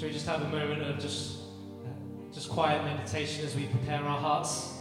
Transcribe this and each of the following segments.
Should we just have a moment of just quiet meditation as we prepare our hearts?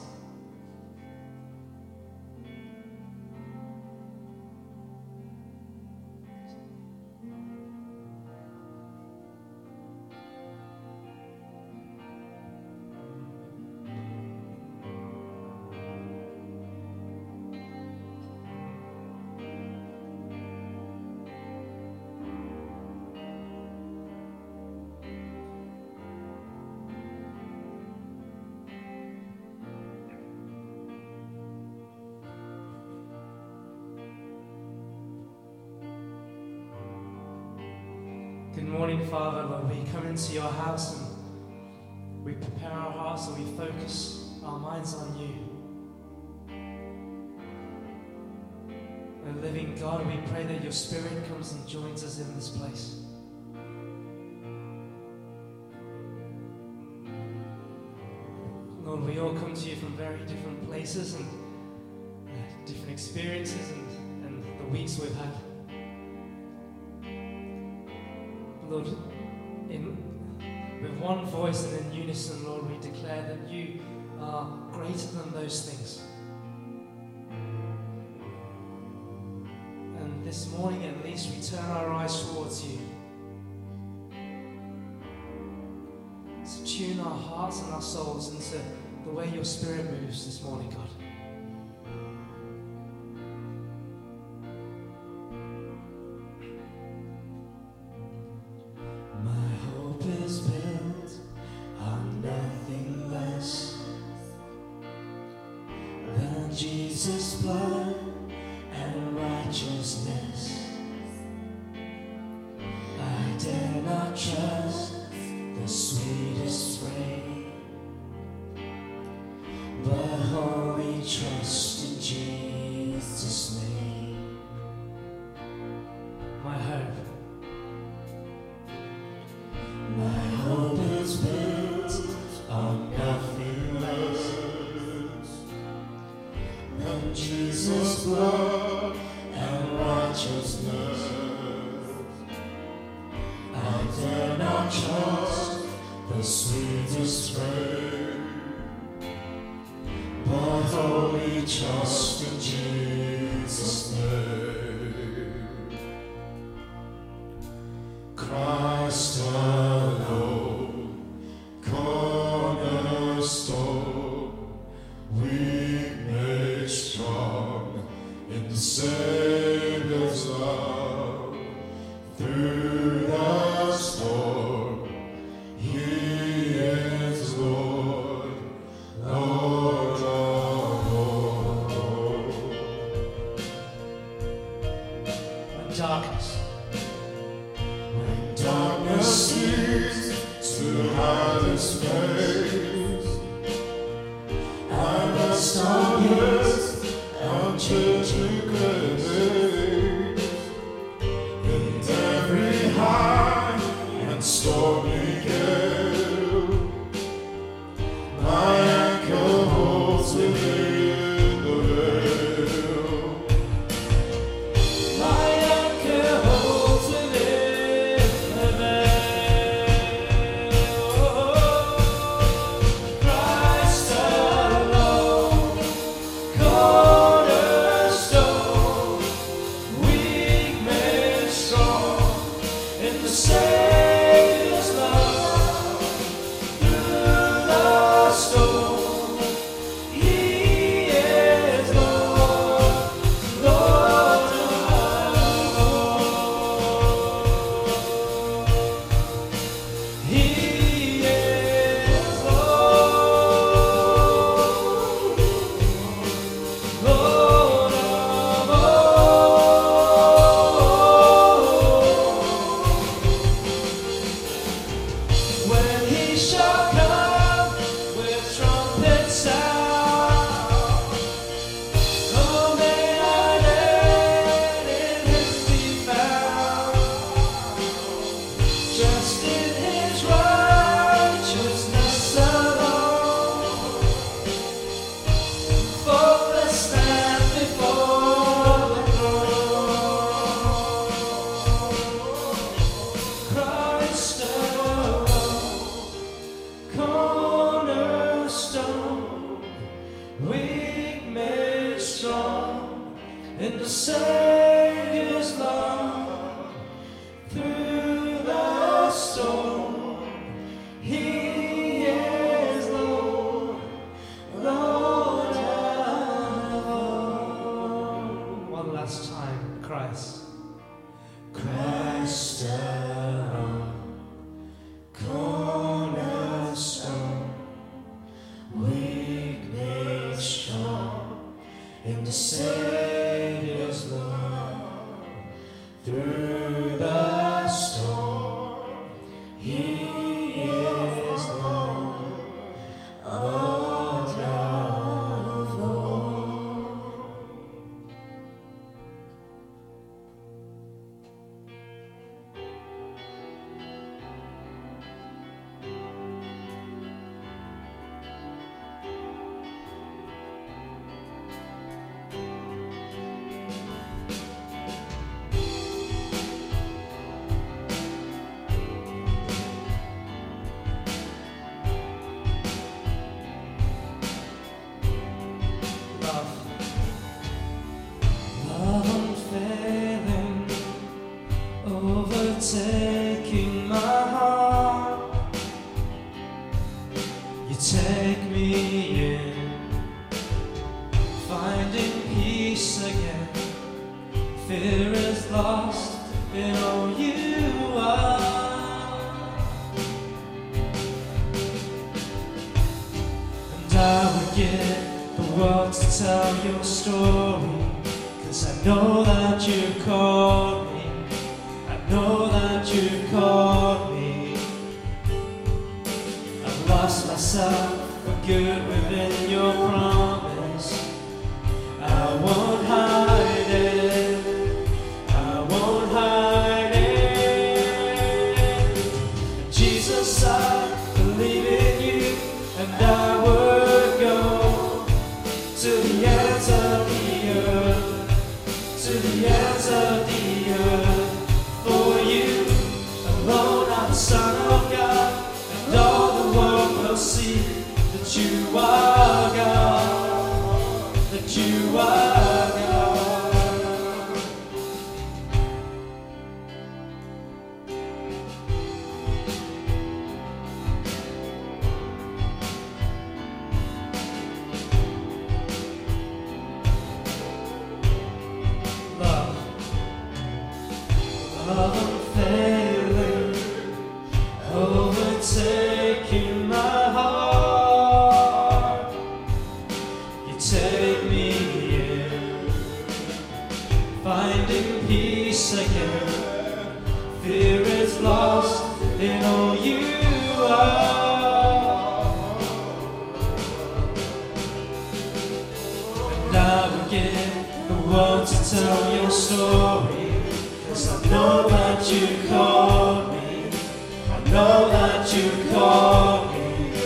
Good morning, Father. Lord, we come into your house and we prepare our hearts and we focus our minds on you. And living God, we pray that your Spirit comes and joins us in this place. Lord, we all come to you from very different places and different experiences and the weeks we've had. Lord, with one voice and in unison, Lord, we declare that you are greater than those things. And this morning at least, we turn our eyes towards you. So tune our hearts and our souls into the way your Spirit moves this morning, God. Jesus' blood and righteousness. I dare not trust the sweetest frame, but wholly trust in Jesus' name. My hope. My hope is built on nothing less than Jesus' blood and righteousness. I dare not trust the sweetest frame, but wholly trust in Jesus' name. Christ alone, cornerstone, weak made strong in the Savior's love. Through the storm, He is Lord, Lord of all. When darkness seems to hide His face, I rest on His unchanging grace. In every high and stormy gale, my anchor holds within the veil. My anchor holds within the veil. Christ alone, cornerstone, weak made strong in the Savior's love. Through the storm, He is Lord, Lord of all. He is Lord, Lord of all. When He shall come with trumpet sound, oh, may our end in Him be found, just in His righteousness alone, faultless stand before the throne. Christ alone. He is Lord of all. Love unfailing, overtaking my heart. You take me in, finding peace again. Fear is lost in all you are. And I would give the world to tell your story. 'Cause I know that you called me, I know that you called me. I've lost myself for good within your promise. I won't hide it, I won't hide it. Jesus, I believe in you, and I would go to the ends of the earth, to the ends of the earth, for you alone are the Son of God, and all the world will see that you are God, that you are God. Love unfailing, overtaking my heart. You take me in, finding peace again. Fear is lost in all you are. And I would give the world to tell your story. 'Cause I know that you called me, I know that you called me.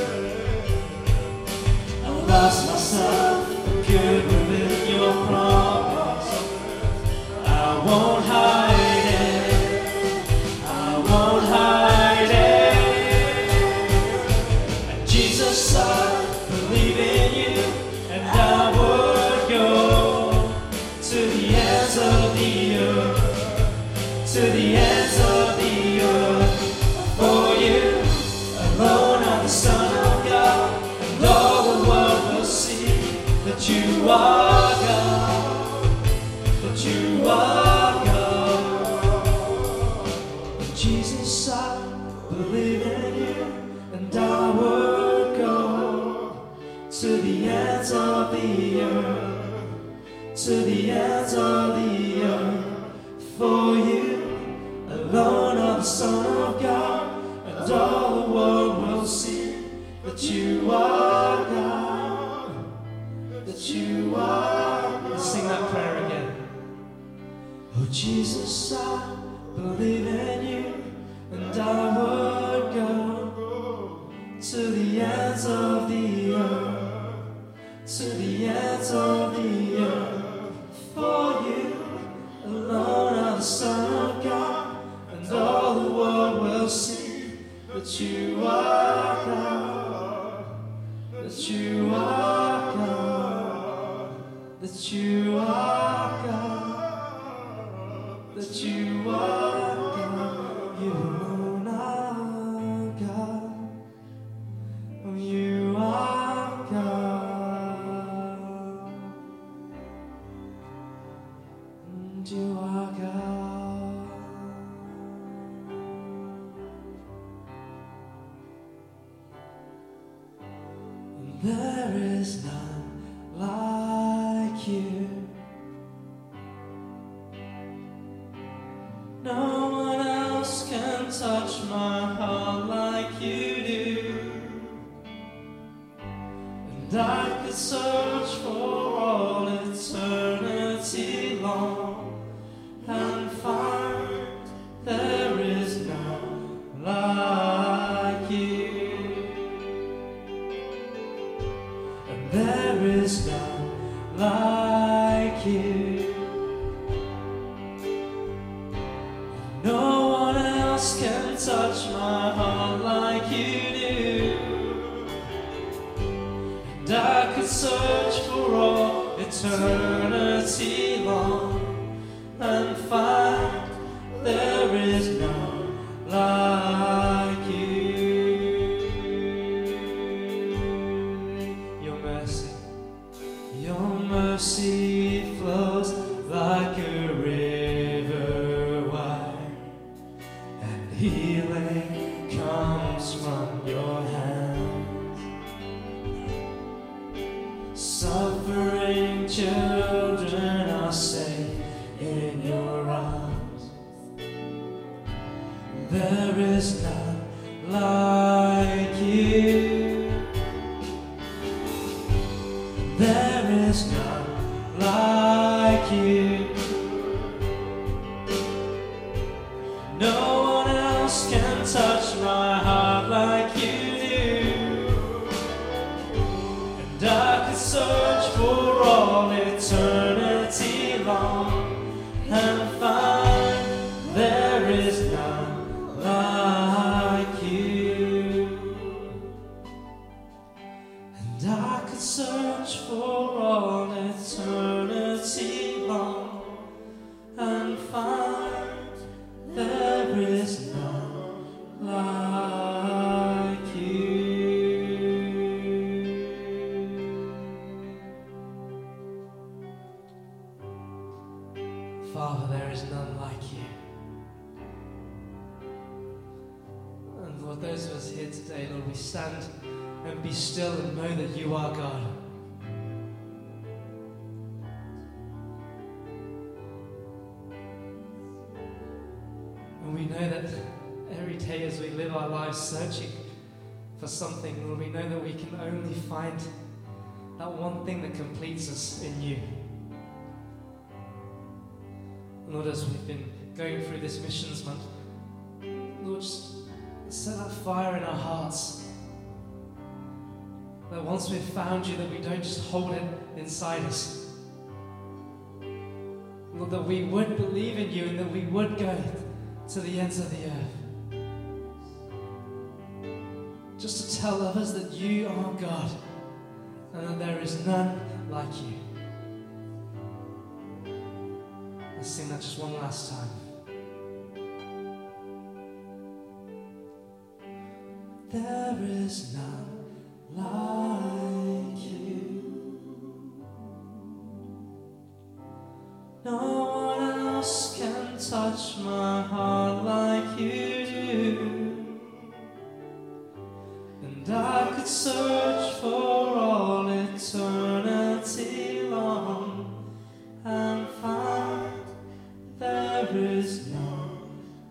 I lost myself for good within your promise. I won't hide it, I won't hide it. And Jesus, I believe in you, and I would go to the ends of the earth, to the ends of the earth, for you alone are the Son of God, and all the world will see that you are God, that you are God. Jesus, I believe in you, and I would go to the ends of the earth, to the ends of the earth, for you alone are the Son of God, and all the world will see that you are God, that you are God. Let's sing that prayer again. Oh Jesus, I believe in you, and I would go to the ends of the earth, to the ends of the earth, for you alone are the Son of God, and all the world will see that you are God, that you are God, that you are God, that you are God. You alone are God, you are God, and you are God. There is none like you. No one else can touch my heart And I could search for all eternity long and find there is none like you. And there is none like you. No one else can touch my heart like you do. And I could search for all eternity long and find there is none like you. Your mercy flows like a river wide, and healing comes from your hands. Suffering children are safe in your arms. There is none like you. There is none like you. No one else can touch my heart like you do. And I could search for all eternity long and find there is none like you. And I could search for all eternity long and find there is none like you. Father, there is none like you. And Lord, those of us here today, Lord, we stand and be still and know that you are God. And we know that every day as we live our lives searching for something, Lord, we know that we can only find that one thing that completes us in you. Lord, as we've been going through this missions month, Lord, just set that fire in our hearts. That once we've found you, that we don't just hold it inside us. Lord, that we would believe in you and that we would go to the ends of the earth. Just to tell others that you are God and that there is none like you. Let's sing that just one last time. There is none like you. No one else can touch my heart like you do. And I could search for all eternity long and find there is none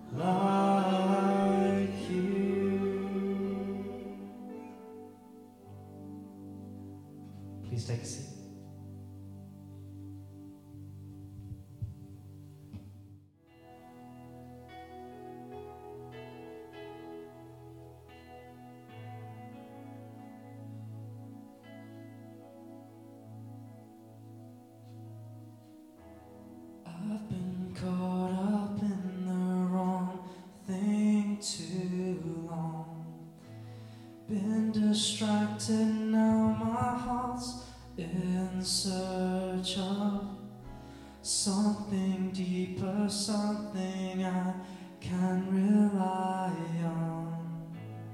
like you. Please take a seat. I've been caught up in the wrong thing too long. Been distracted, now my heart's in search of something deeper, something I can rely on.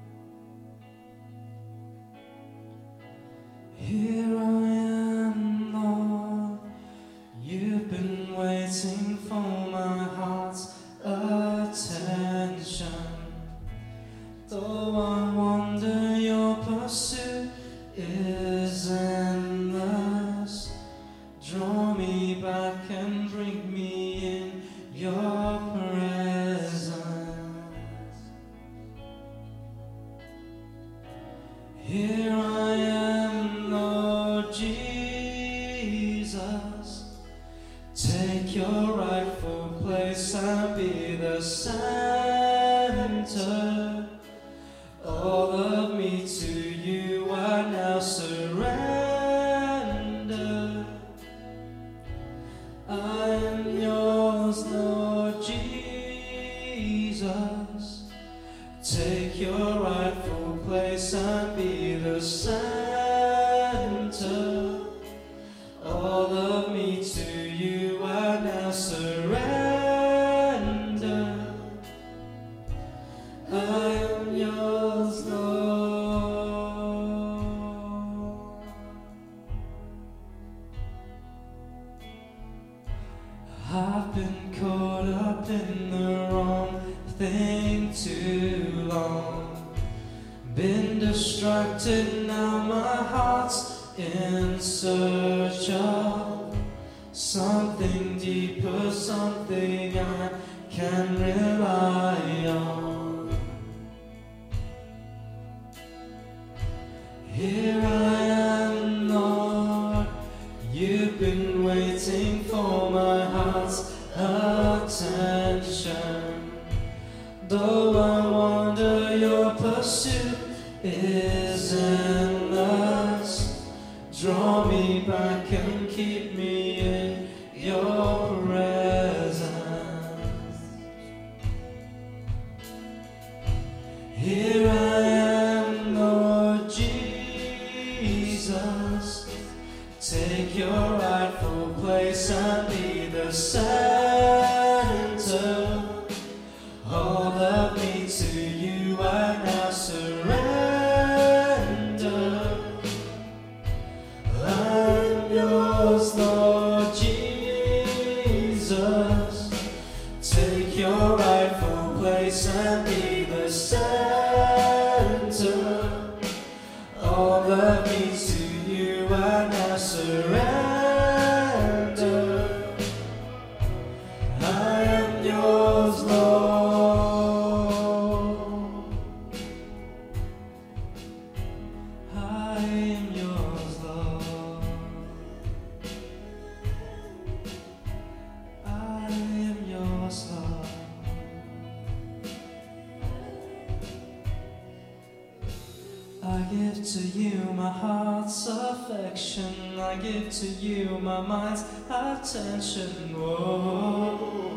Here I am, Lord. You've been waiting for my heart's attention. Though I wonder, your pursuit is endless. Draw me back and bring me in your presence. Here I am, Lord. All of me to you I now surrender. I am yours, Lord Jesus. Take your rightful place and be the center. All of me to you I now surrender. I am yours, Lord. I've been caught up in the wrong thing too long. Been distracted, now my heart's in search of something deeper, something I can rely on. Here I am, Lord, you've been waiting for my heart's attention. Though I wonder, your pursuit is endless. Draw me back and keep me in your presence. Here I am, Lord Jesus. Take your rightful place and be the center. All of me to you I now surrender. I'm yours, Lord Jesus. Take your rightful place and be the center. All of me to you I now surrender. I am yours, Lord. I am yours, Lord. I am yours, Lord. I give to you my heart's affection. I give to you my mind's attention. Whoa,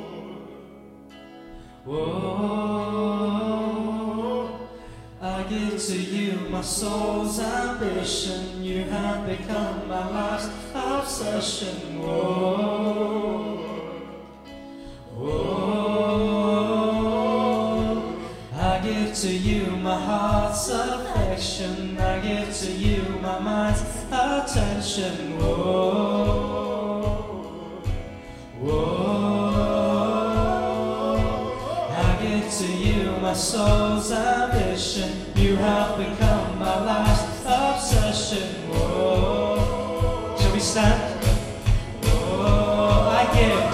whoa. I give to you my soul's ambition. You have become my life's obsession. Whoa, whoa. I give to you my heart's affection. I give to you my mind's attention. Whoa, whoa. I give to you my soul's ambition. You have become my life's obsession. Whoa. Shall we stand? Whoa, I give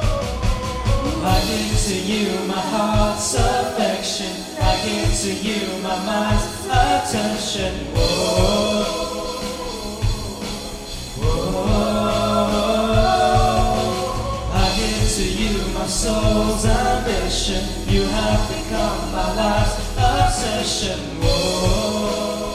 to you my heart's affection. I give to you my mind's attention. Whoa, whoa. I give to you my soul's ambition. You have become my life's obsession. Whoa,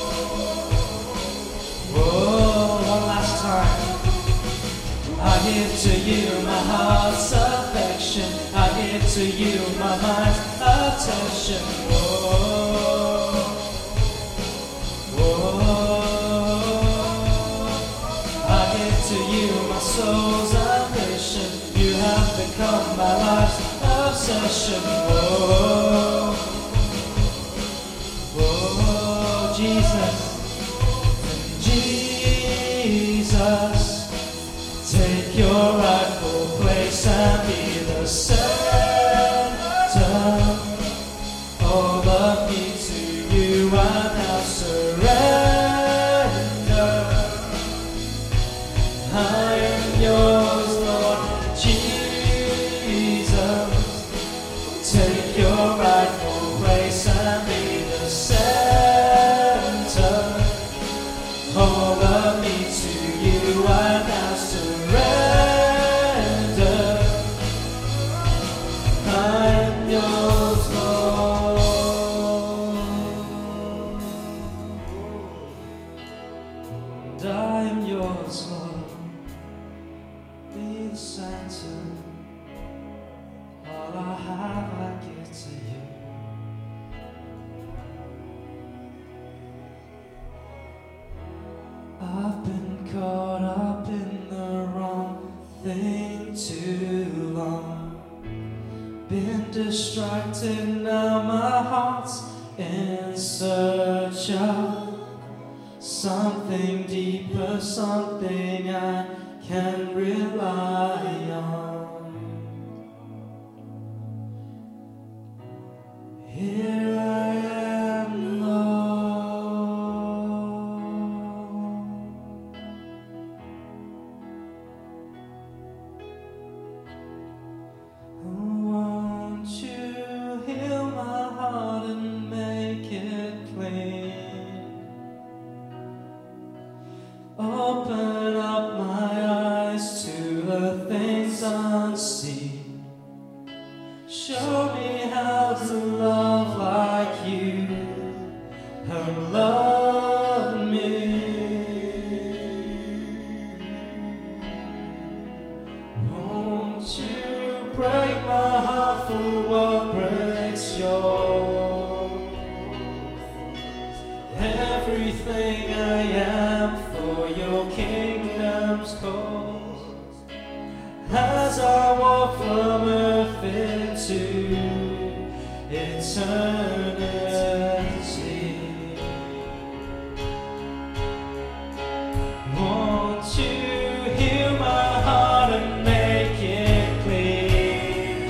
whoa. One last time. I give to you my heart's affection. I give to you my mind's attention. Whoa, whoa. I give to you my soul's ambition. You have become my life's obsession. Whoa, whoa. Jesus, Jesus. Take your rightful place and be the center. All of me to you I now surrender. I am yours, Lord Jesus. Take your rightful place and be the center. All of me to you I now surrender. I am yours, Lord. distracted now, my heart's in search of something deeper, something I can rely on. Here I am, Lord. Won't you heal my heart and make it clean? Open up my eyes to the things unseen. Show me how to love like you have loved me. Won't you break my heart for what breaks yours? Everything I am for your kingdom's cause. As I walk from earth into eternity, won't you heal my heart and make it clean?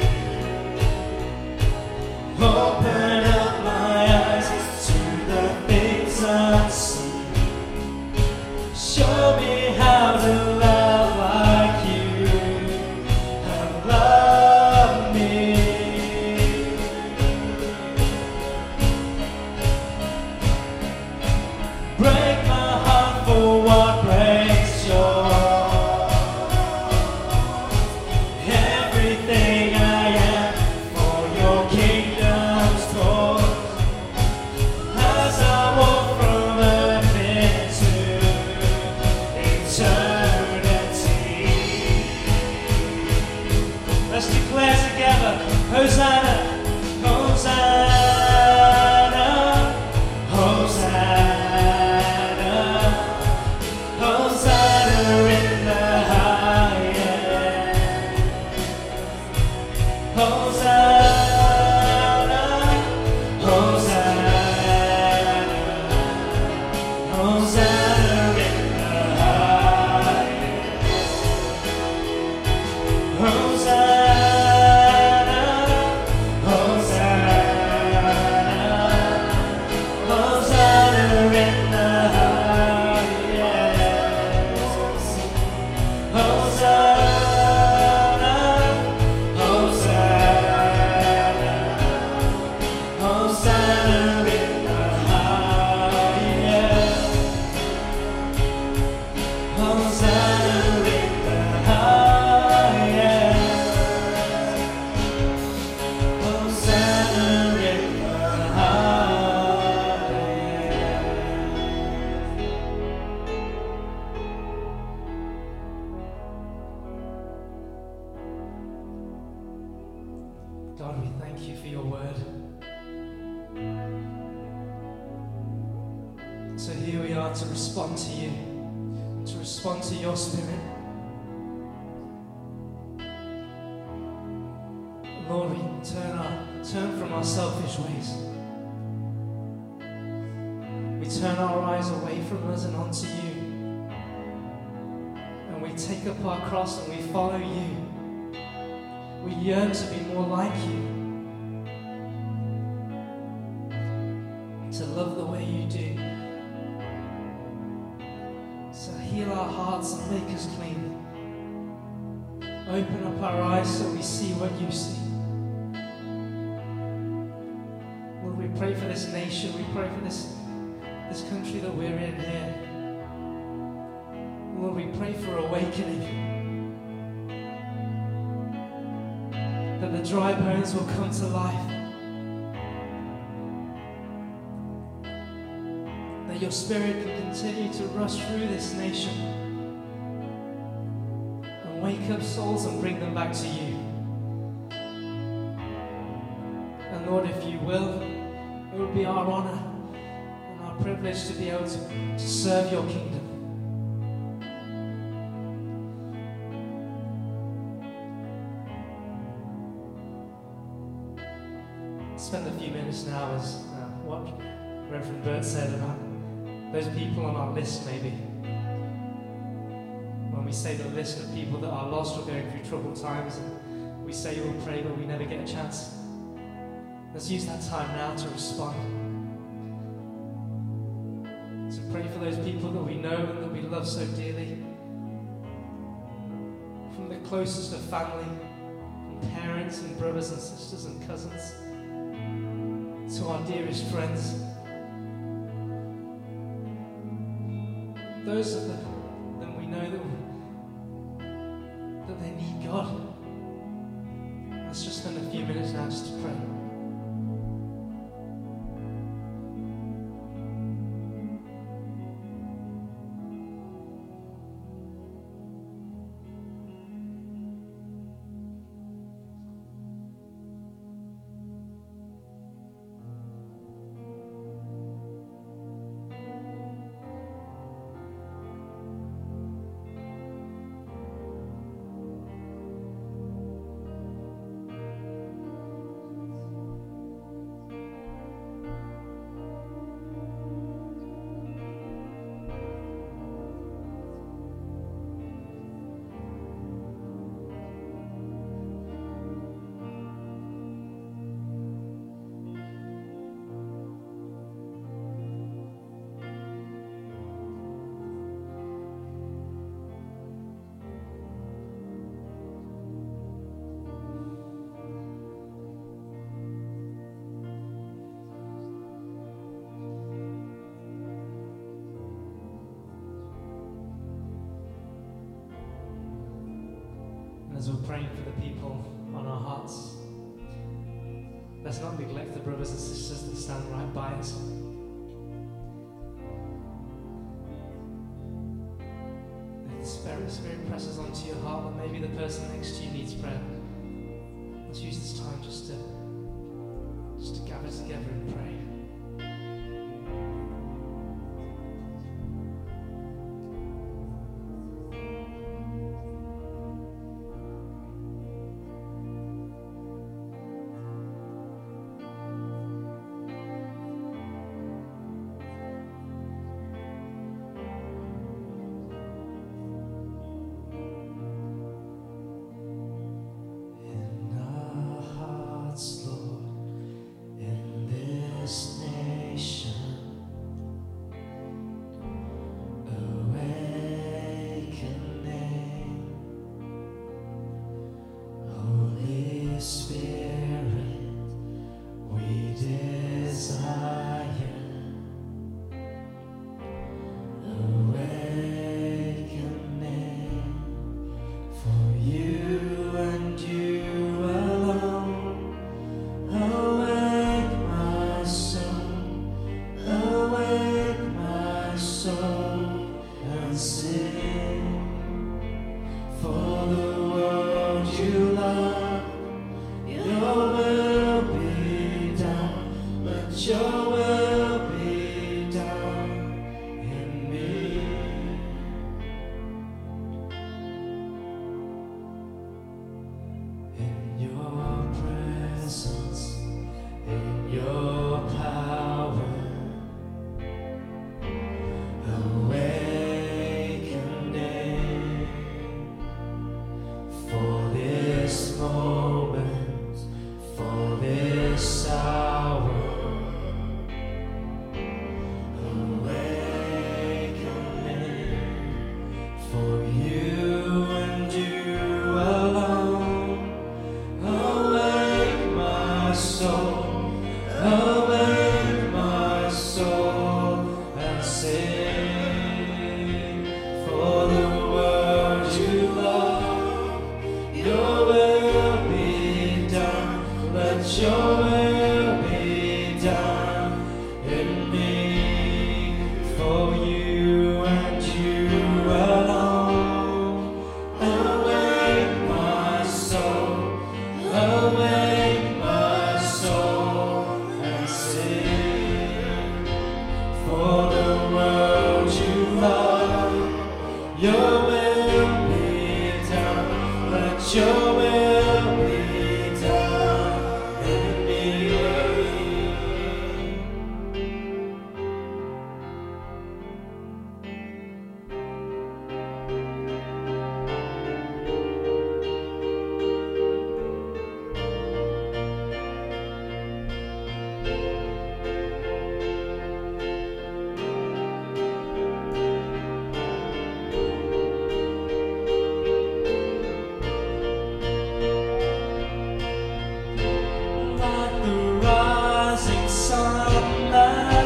Open up my eyes to the things unseen. Show me how to love like you have loved me. Break my heart for what breaks yours. Everything I am for your kingdom's cause. As I walk from earth into eternity. Let's declare together, Hosanna, Hosanna, Hosanna, Hosanna in the highest. Hosanna, Hosanna, Hosanna in the highest. Hosanna, Hosanna, Hosanna in the highest. Hosanna, Hosanna, Hosanna in the highest. Hosanna in the highest. Hosanna in the highest. God, we thank you for your word. So here we are to respond to you, to respond to your spirit. Lord, we turn from our selfish ways. We turn our eyes away from us and onto you. And we take up our cross and we follow you. We yearn to be more like you. To love the way you do. So heal our hearts and make us clean. Open up our eyes so we see what you see. Lord, we pray for this nation. We pray for this country that we're in here. Lord, we pray for awakening. That the dry bones will come to life. That your spirit can continue to rush through this nation and wake up souls and bring them back to you. And Lord, if you will, it will be our honor and our privilege to be able to serve your kingdom. just now is what Reverend Bert said about those people on our list, maybe. When we say the list of people that are lost or going through troubled times, and we say we'll pray, but we never get a chance. Let's use that time now to respond. To pray for those people that we know and that we love so dearly. From the closest of family, from parents and brothers and sisters and cousins, to our dearest friends. Those of them we know that they need God. Let's just spend a few minutes now just to pray. As we're praying for the people on our hearts, let's not neglect the brothers and sisters that stand right by us. If the Spirit presses onto your heart that maybe the person next to you needs prayer, let's use this time just to gather together and pray. Lord, in this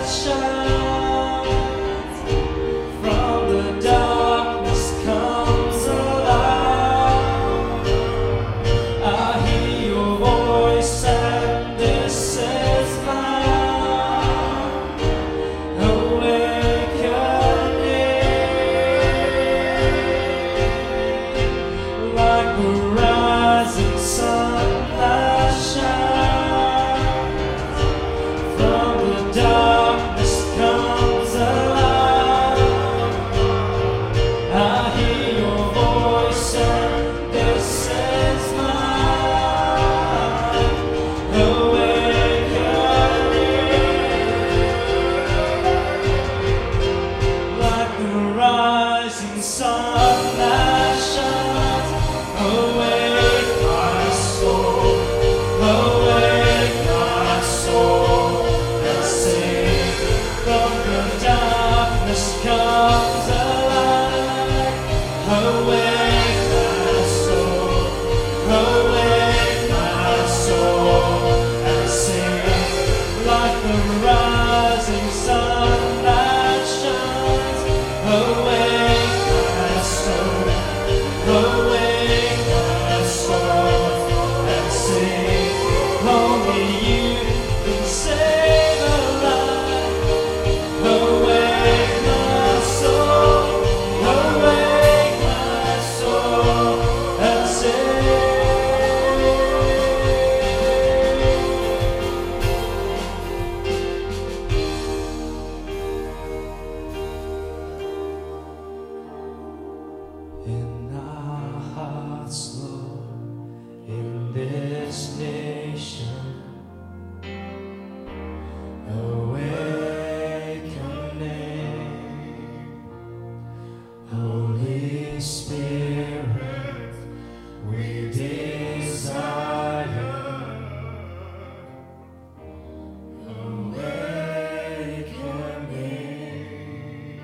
shines from the darkness comes alive. I hear your voice and this is mine. Awakening like the rising sun that shines from the darkness comes alive. I hear your voice and this is mine. Awakening like the rising sun that shines. Awake my soul, awake my soul, and sing from the darkness comes alive. Awake my soul, and sing like the rising sun that shines. Awake my soul, and sing. Only you can save a life. Awake my soul, and sing. In our hearts, Lord, in this nation, awakening. Holy Spirit, we desire awakening.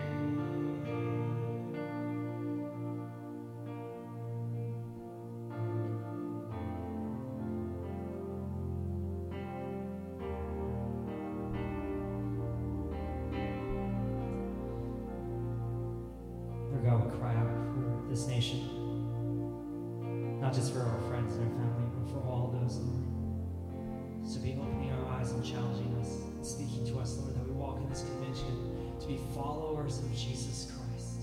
Lord God, we cry out for this nation, not just for our friends and our family, but for all those, Lord. To be opening our eyes and challenging us and speaking to us, Lord, that we walk in this convention to be followers of Jesus Christ.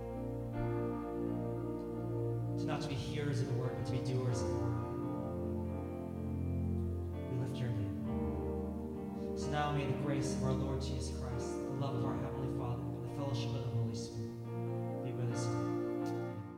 To not to be hearers of the word, but to be doers of the word. We lift your name. So now may the grace of our Lord Jesus Christ,